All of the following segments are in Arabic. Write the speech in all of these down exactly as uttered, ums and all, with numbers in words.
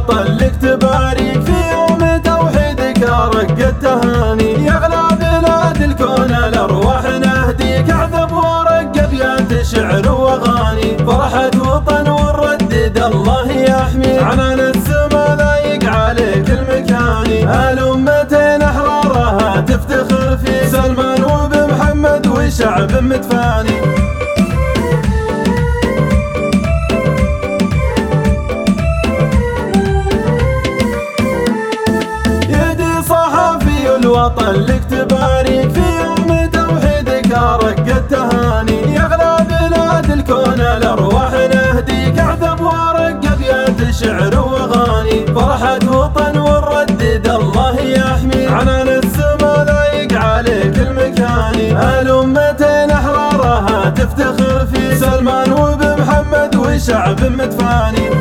الوطن لك تباريك في يوم توحيدك أرق التهاني. يا أغلى بلاد الكون الأرواح نهديك أعذب ورق أبيات شعر وأغاني. فرحة وطن ونردد الله يحميك عنان السما لايق عليك المكاني. الأمتين أحرارها تفتخر في سلمان وبمحمد وشعب متفاني. الوطن لك تباريك في يوم توحيدك أرق التهاني. يا أغلى بلاد الكون الأرواح نهديك أعذب ورق أبيات شعر وأغاني. فرحة وطن ونردد الله يحميك عنان السما لايق عليك المكاني. الأمتين أحرارها تفتخر في سلمان وبمحمد وشعب متفاني.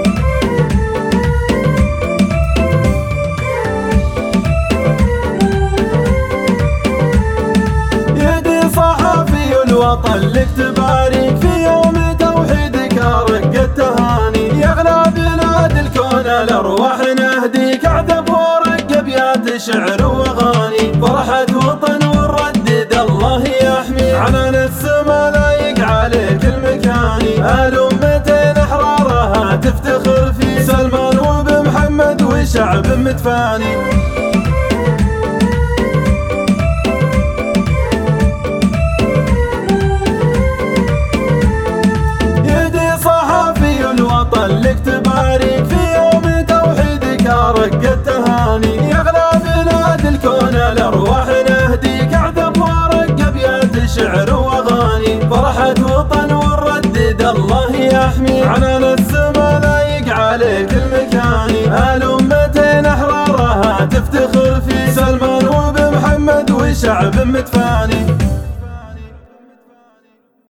الوطن لك تباريك في يوم توحيدك أرق التهاني. يا أغلى بلاد الكون الأرواح نهديك أعذب ورق أبيات شعر وأغاني. فرحة وطن ونردد الله يحميك عنان السما لايق عليك المكاني. الأمتين أحرارها تفتخر في سلمان وبمحمد وشعب متفاني. لك تباريك في يوم توحيدك أرق التهاني. يا أغلى بلاد الكون الأرواح نهديك أعذب ورق أبيات شعر وأغاني. فرحة وطن ونردد الله يحميك عنان السما لايق عليك المكاني. الأمتين أحرارها تفتخر في سلمان وبمحمد وشعب متفاني.